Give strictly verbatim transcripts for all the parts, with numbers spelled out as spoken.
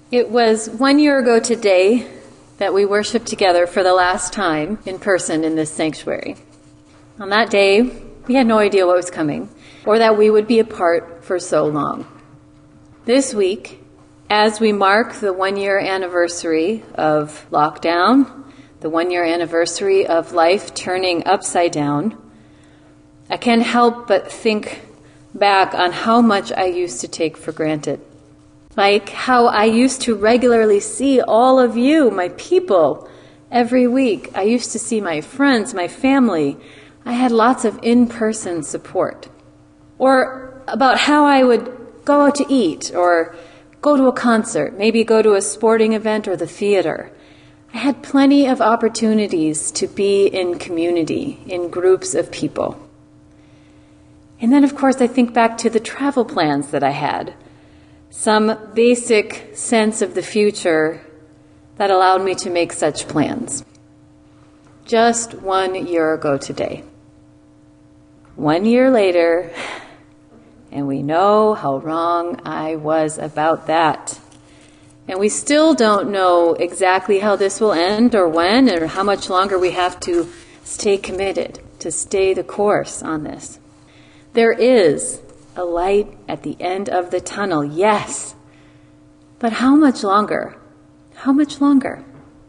It was one year ago today that we worshiped together for the last time in person in this sanctuary. On that day, we had no idea what was coming, or that we would be apart for so long. This week, as we mark the one-year anniversary of lockdown, the one-year anniversary of life turning upside down, I can't help but think back on how much I used to take for granted. Like how I used to regularly see all of you, my people, every week. I used to see my friends, my family. I had lots of in-person support. Or about how I would go out to eat or go to a concert, maybe go to a sporting event or the theater. I had plenty of opportunities to be in community, in groups of people. And then, of course, I think back to the travel plans that I had. Some basic sense of the future that allowed me to make such plans. Just one year ago today. One year later, and we know how wrong I was about that. And we still don't know exactly how this will end or when or how much longer we have to stay committed, to stay the course on this. There is a light at the end of the tunnel, yes. But how much longer? How much longer?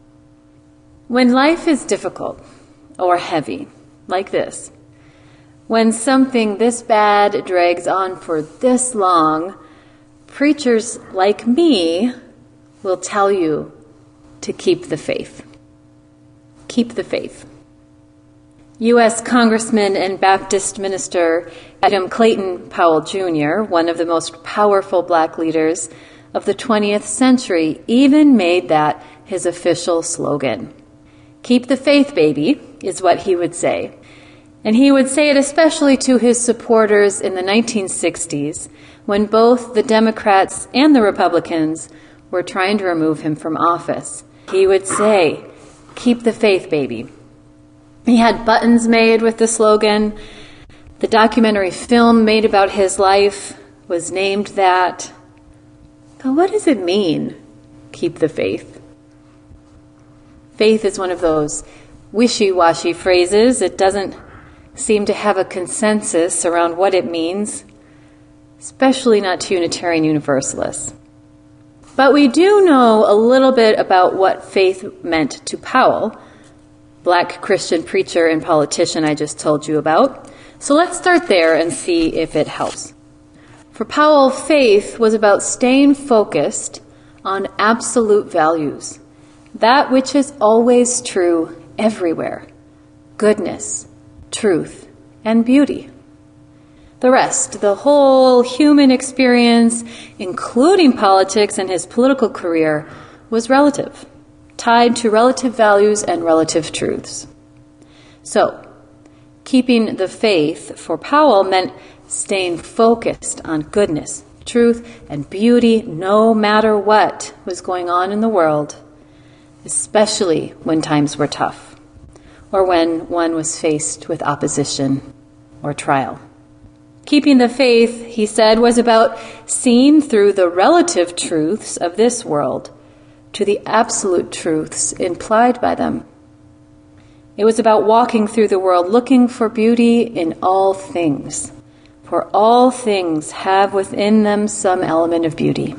When life is difficult or heavy, like this, when something this bad drags on for this long, preachers like me will tell you to keep the faith. Keep the faith. U S Congressman and Baptist minister Adam Clayton Powell Junior, one of the most powerful black leaders of the twentieth century, even made that his official slogan. Keep the faith, baby, is what he would say. And he would say it especially to his supporters in the nineteen sixties, when both the Democrats and the Republicans were trying to remove him from office. He would say, keep the faith, baby. He had buttons made with the slogan. The documentary film made about his life was named that. But what does it mean, keep the faith? Faith is one of those wishy-washy phrases. It doesn't seem to have a consensus around what it means, especially not to Unitarian Universalists. But we do know a little bit about what faith meant to Powell, black Christian preacher and politician I just told you about. So let's start there and see if it helps. For Powell, faith was about staying focused on absolute values, that which is always true everywhere, goodness, truth, and beauty. The rest, the whole human experience, including politics and his political career, was relative, tied to relative values and relative truths. So, keeping the faith for Powell meant staying focused on goodness, truth, and beauty no matter what was going on in the world, especially when times were tough, or when one was faced with opposition or trial. Keeping the faith, he said, was about seeing through the relative truths of this world to the absolute truths implied by them. It was about walking through the world looking for beauty in all things, for all things have within them some element of beauty.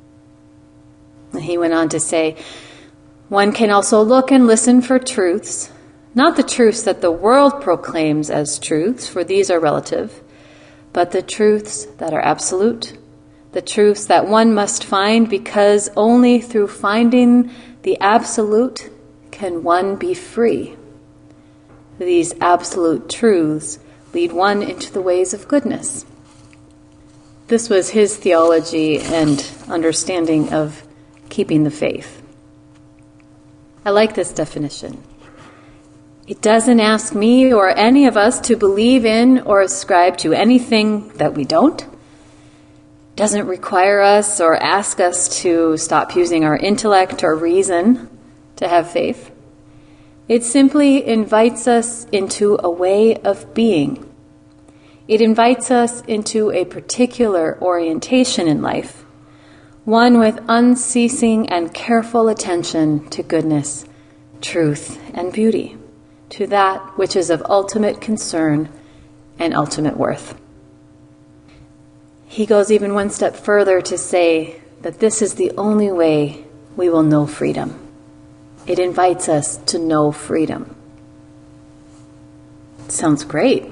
And he went on to say, one can also look and listen for truths, not the truths that the world proclaims as truths, for these are relative, but the truths that are absolute, the truths that one must find because only through finding the absolute can one be free. These absolute truths lead one into the ways of goodness. This was his theology and understanding of keeping the faith. I like this definition. It doesn't ask me or any of us to believe in or ascribe to anything that we don't. It doesn't require us or ask us to stop using our intellect or reason to have faith. It simply invites us into a way of being. It invites us into a particular orientation in life, one with unceasing and careful attention to goodness, truth, and beauty, to that which is of ultimate concern and ultimate worth. He goes even one step further to say that this is the only way we will know freedom. It invites us to know freedom. Sounds great.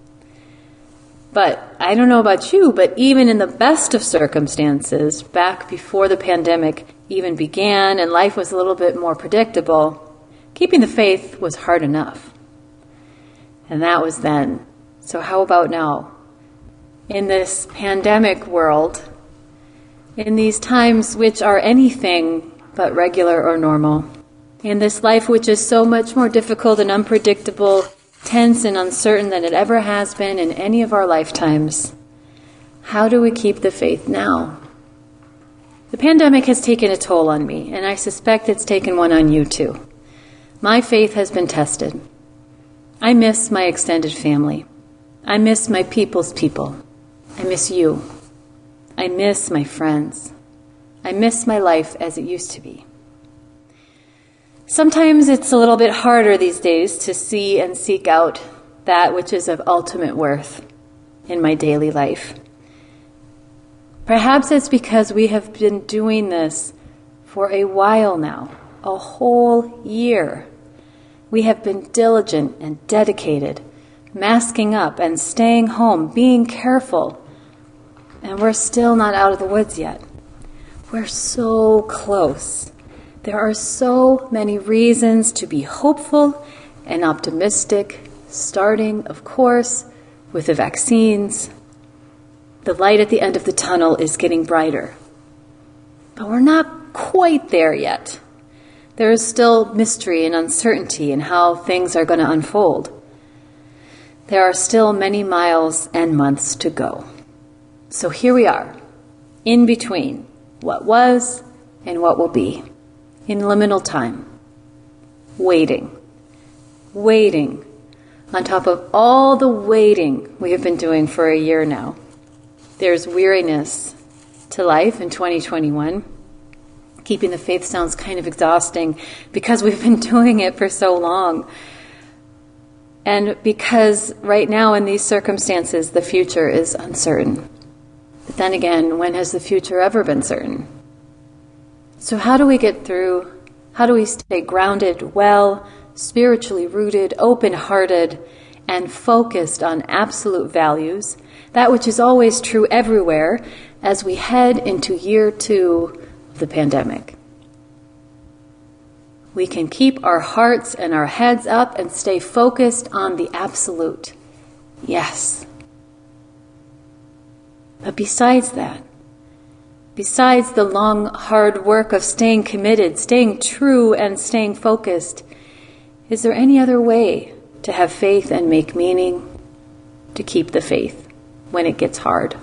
But I don't know about you, but even in the best of circumstances, back before the pandemic even began and life was a little bit more predictable, keeping the faith was hard enough. And that was then. So how about now? In this pandemic world, in these times which are anything but regular or normal, in this life which is so much more difficult and unpredictable, tense and uncertain than it ever has been in any of our lifetimes, how do we keep the faith now? The pandemic has taken a toll on me, and I suspect it's taken one on you too. My faith has been tested. I miss my extended family. I miss my people's people. I miss you. I miss my friends. I miss my life as it used to be. Sometimes it's a little bit harder these days to see and seek out that which is of ultimate worth in my daily life. Perhaps it's because we have been doing this for a while now, a whole year. We have been diligent and dedicated, masking up and staying home, being careful, and we're still not out of the woods yet. We're so close. There are so many reasons to be hopeful and optimistic, starting, of course, with the vaccines. The light at the end of the tunnel is getting brighter. But we're not quite there yet. There is still mystery and uncertainty in how things are going to unfold. There are still many miles and months to go. So here we are, in between what was and what will be. In liminal time, waiting, waiting, on top of all the waiting we have been doing for a year now. There's weariness to life in twenty twenty-one. Keeping the faith sounds kind of exhausting because we've been doing it for so long. And because right now in these circumstances, the future is uncertain. But then again, when has the future ever been certain? So how do we get through? How do we stay grounded, well, spiritually rooted, open-hearted, and focused on absolute values, that which is always true everywhere, as we head into year two of the pandemic? We can keep our hearts and our heads up and stay focused on the absolute. Yes. But besides that, besides the long, hard work of staying committed, staying true, and staying focused, is there any other way to have faith and make meaning, to keep the faith when it gets hard?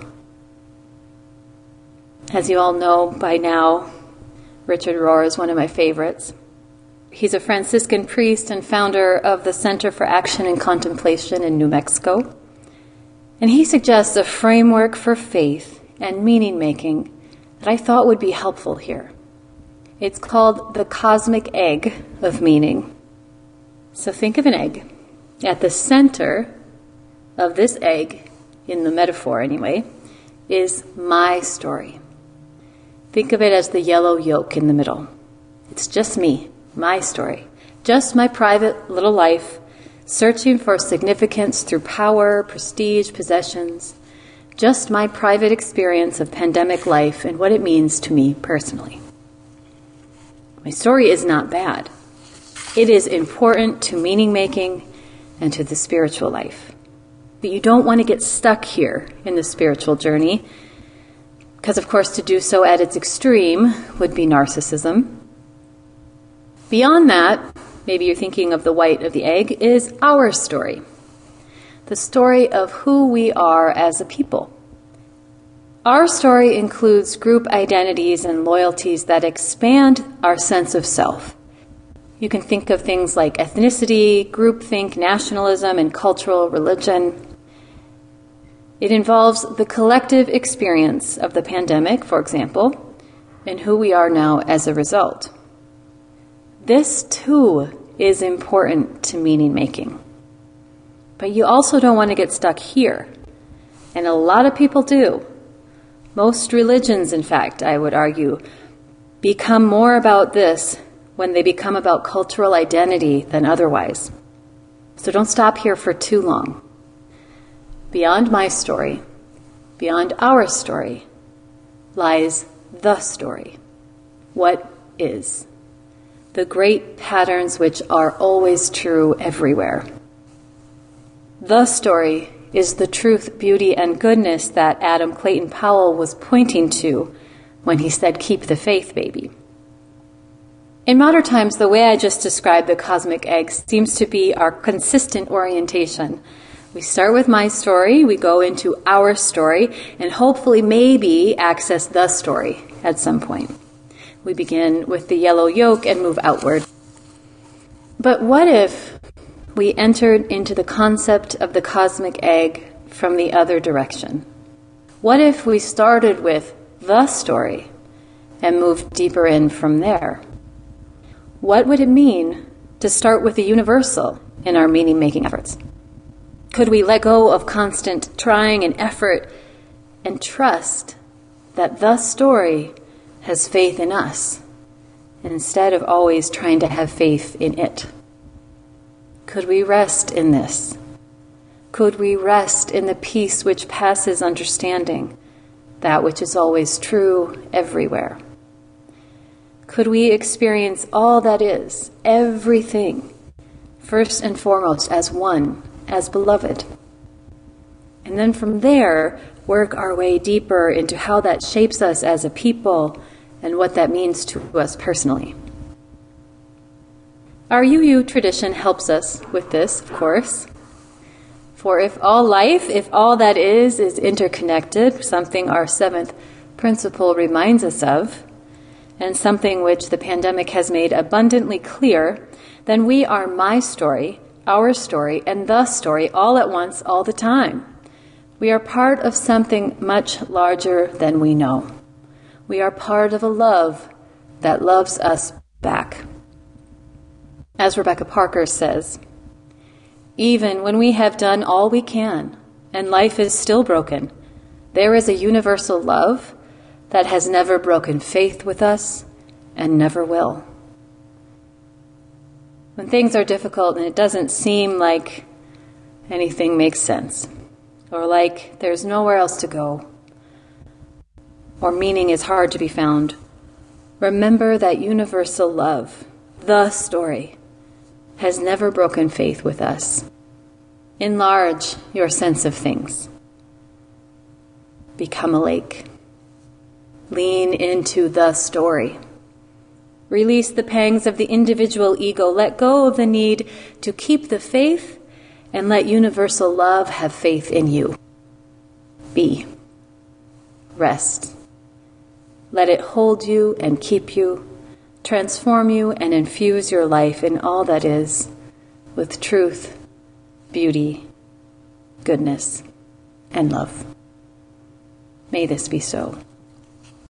As you all know by now, Richard Rohr is one of my favorites. He's a Franciscan priest and founder of the Center for Action and Contemplation in New Mexico. And he suggests a framework for faith and meaning-making that I thought would be helpful here. It's called the cosmic egg of meaning. So think of an egg. At the center of this egg, in the metaphor anyway, is my story. Think of it as the yellow yolk in the middle. It's just me, my story, just my private little life, searching for significance through power, prestige, possessions, just my private experience of pandemic life and what it means to me personally. My story is not bad. It is important to meaning-making and to the spiritual life. But you don't want to get stuck here in the spiritual journey, because of course to do so at its extreme would be narcissism. Beyond that, maybe you're thinking of the white of the egg, is our story. The story of who we are as a people. Our story includes group identities and loyalties that expand our sense of self. You can think of things like ethnicity, groupthink, nationalism, and cultural religion. It involves the collective experience of the pandemic, for example, and who we are now as a result. This, too, is important to meaning making. But you also don't want to get stuck here. And a lot of people do. Most religions, in fact, I would argue, become more about this when they become about cultural identity than otherwise. So don't stop here for too long. Beyond my story, beyond our story, lies the story. What is? The great patterns which are always true everywhere. The story is the truth, beauty, and goodness that Adam Clayton Powell was pointing to when he said, "Keep the faith, baby." In modern times, the way I just described the cosmic egg seems to be our consistent orientation. We start with my story, we go into our story, and hopefully maybe access the story at some point. We begin with the yellow yolk and move outward. But what if we entered into the concept of the cosmic egg from the other direction? What if we started with the story and moved deeper in from there? What would it mean to start with the universal in our meaning-making efforts? Could we let go of constant trying and effort and trust that the story has faith in us instead of always trying to have faith in it? Could we rest in this? Could we rest in the peace which passes understanding, that which is always true everywhere? Could we experience all that is, everything, first and foremost as one, as beloved? And then from there, work our way deeper into how that shapes us as a people and what that means to us personally. Our U U tradition helps us with this, of course. For if all life, if all that is, is interconnected, something our seventh principle reminds us of, and something which the pandemic has made abundantly clear, then we are my story, our story, and the story all at once, all the time. We are part of something much larger than we know. We are part of a love that loves us back. As Rebecca Parker says, even when we have done all we can and life is still broken, there is a universal love that has never broken faith with us and never will. When things are difficult and it doesn't seem like anything makes sense, or like there's nowhere else to go, or meaning is hard to be found, remember that universal love, the story, has never broken faith with us. Enlarge your sense of things. Become a lake. Lean into the story. Release the pangs of the individual ego. Let go of the need to keep the faith and let universal love have faith in you. Be. Rest. Let it hold you and keep you, transform you and infuse your life in all that is with truth, beauty, goodness, and love. May this be so.